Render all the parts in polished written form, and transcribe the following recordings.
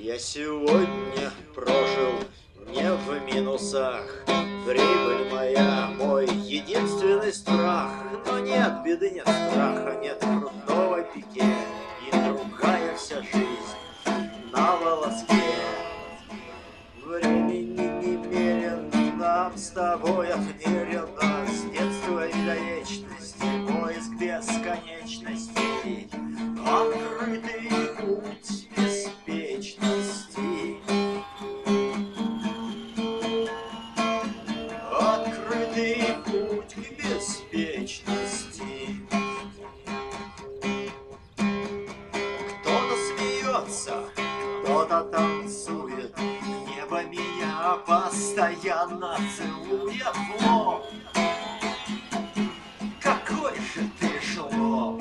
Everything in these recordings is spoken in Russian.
Я сегодня прожил не в минусах. Прибыль моя, мой единственный страх. Но нет беды, нет страха, нет крутого пике. И другая вся жизнь на волоске. Времени немерен, нам с тобой отмерено. С детства и до вечности поиск бесконечности. Открытый путь беспечности. Открытый путь к беспечности. Кто-то смеется, кто-то танцует. Небо меня постоянно целует в лоб. Какой же ты жлоб!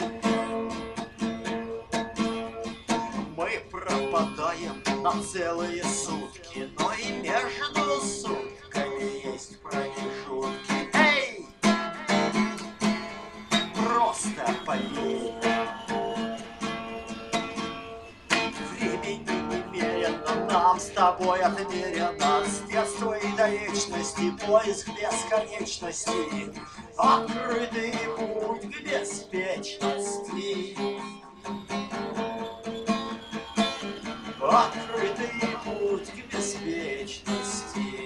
Мы пропадаем на целые сутки, но и между сутками есть промежутки. Эй! Просто поверь. Времени немерено, нам с тобой отмерено. С детства и до вечности поиск бесконечности. Открытый путь к беспечности. Открытый путь к беспечности.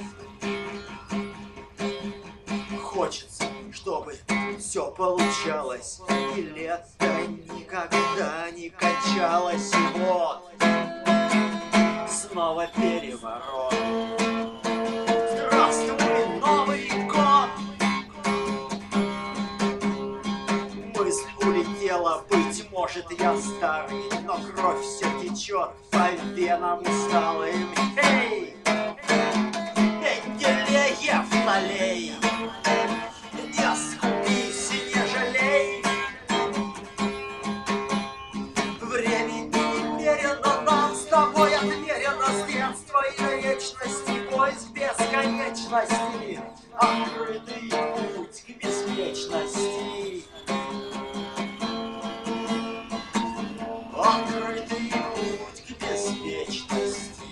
Хочется, чтобы все получалось, и лето никогда не кончалось. И вот снова переворот. Здравствуй, Новый год! Мысль улетела, быть может, я старый, но кровь все течет по венам усталым. Эй! Менделеев налей! Не скупись и не жалей! Времени немерено, нам с тобой отмерено. С детства и до вечности поиск бесконечности. Открытый путь к беспечности. Открытый путь к беспечности.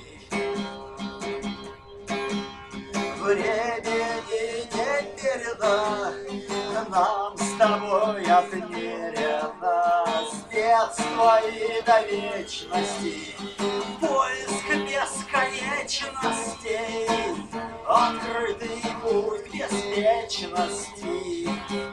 Времени немерено, нам с тобой отмерено. С детства и до вечности поиск бесконечности. Открытый путь к беспечности.